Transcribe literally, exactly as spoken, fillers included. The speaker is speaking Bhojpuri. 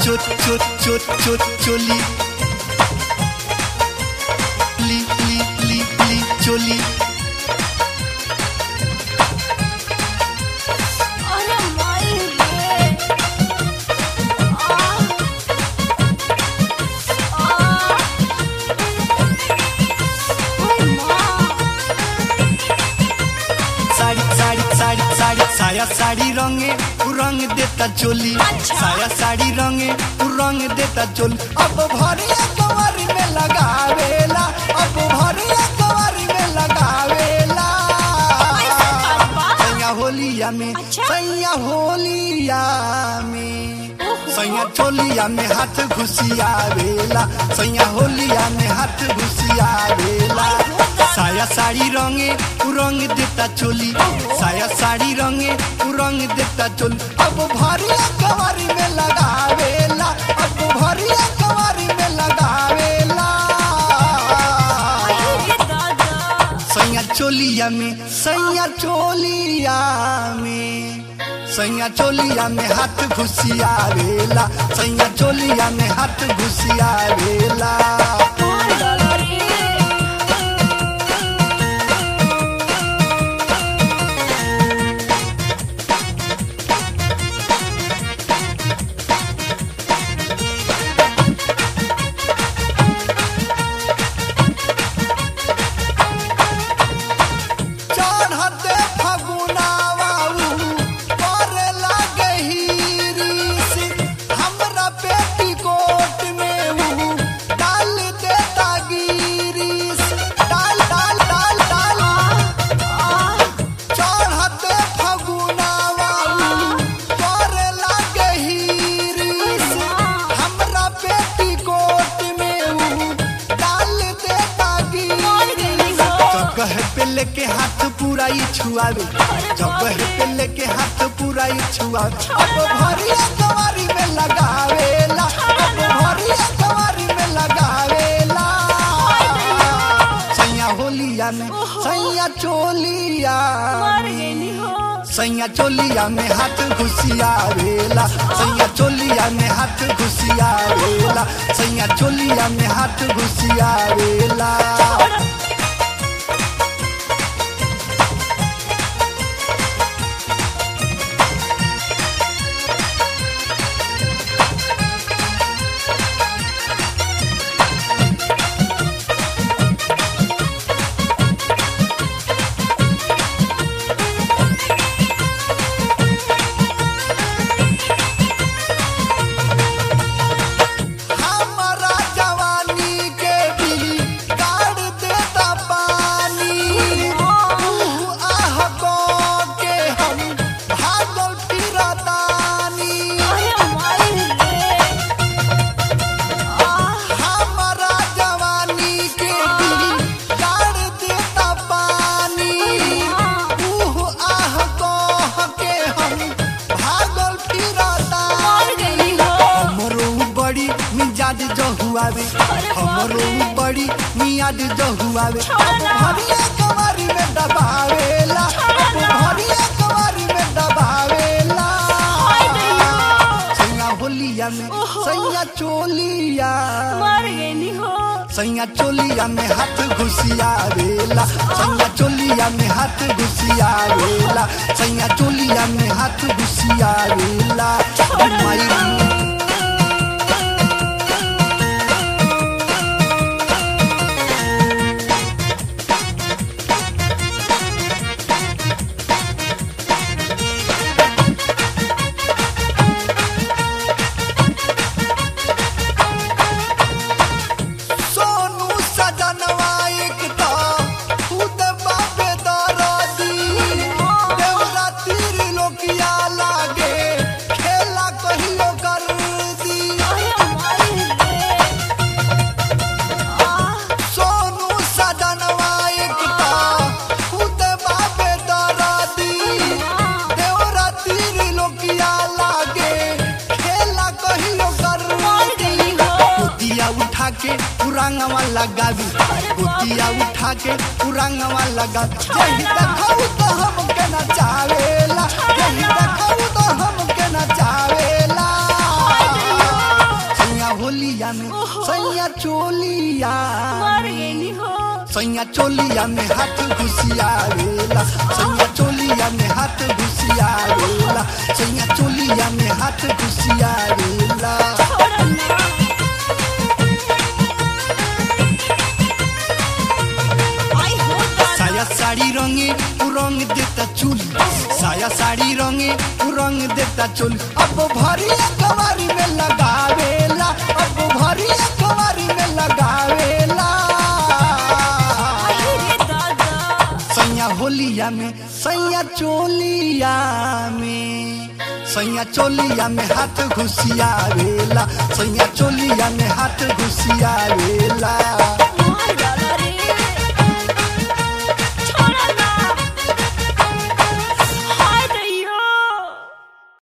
चोट चोट चोट चोट चोली ली ली ली ली चोली अरे माई रे आ आ ओए मां साड़ी साड़ी साड़ी साड़ी साया साड़ी रंगे उ रंग देता चोली अच्छा। साया साड़ी रंगे उ रंग देता चोली अब भरिया कवारी में लगावेला अब भरिया कवारी में लगावेला ऐसा करबा सैया होलिया में अच्छा। सैया होलिया में ओहो। सैया चोलिया में हाथ घुसियावेला सैया होलिया में हाथ घुसियावेला साया साड़ी रंगे उ रंग देता चोली साया साड़ी रंगे उ रंग देता चोली अब भरिया कवारी में लगावेला अब भरिया कवारी में लगावेला अरे दादा सैया चोलिया में सैया चोलिया में सैया चोलिया में हाथ घुसियावेला सैया चोलिया में हाथ घुसियावेला मार डाला रे चढ़ते फगुनावा करे लागे हीरिस हमरा पेटीकोट में उ डाल देता गिरिस डाल डाल डाल डाल चढ़ते फगुनावा करे लागे हीरिस हमरा पेटीकोट में उ डाल देता गिरिस जगह पे लेके हाथ पूरा ही छुआवे जगह पे लेके हाथ पूरा ही छुआवे अब भरिया कवारी में लगावेला अब भरिया कवारी में लगावेला सैया होलिया में सैया चोलिया मार गेली हो सैया चोलिया में हाथ घुसियावेला सैया चोलिया में हाथ घुसियावेला सैया चोलिया में हाथ घुसियावेला हमारा जवानी के भी गाड़ देता पानी ऊह आह को के हम भागल फिरतानी अरे माई रे आ हमारा जवानी के भी गाड़ देता पानी ऊह आह को के हम भागल फिरतानी मार गेली हो हमरो बड़ी मिजाज जहुआवे हमरो बड़ी मियाज जहुआवे अब भरिया कवारी में दबावेला अब भरिया कवारी में दबावेला सैया होलिया में सैया चोलिया मार गेली हो सैया चोलिया में हाथ घुसियावेला सैया चोलिया में हाथ घुसियावेला सैया चोलिया में हाथ घुसियावेला माई सोनू सजनवा एक तो खुद बापे दरदी देवरा तीर लोकिया लागे खेला कहियो कर दी अरे माई रे आ सोनू सजनवा एक तो खुद बापे दरदी देवरा तीर लोकिया लागे खेला कहियो कर मार गेली हो गोतिया उठा के पुरांगवा लगावी गोतिया उठा के पुरांगवा लगावी यही देखाऊ तो हमके नचावेला यही देखाऊ तो हमके नचावेला चोलिया में हाथ घुसियावेला सैया चोलिया में हाथ घुसियावेला सैया चोलिया में हाथ घुसियावेला छोड़ो ना। आई हो दादा। साया साड़ी रंगे उ रंग देता चोली साया साड़ी रंगे उ रंग देता चोली अब भरी कवारी में लगावेला अब भरी कवारी में लगावेला आई रे दादा। सैया होलिया में सैया चोलिया में सैया चोलिया में हाथ घुसियावेला सैया चोलिया में हाथ घुसियावेला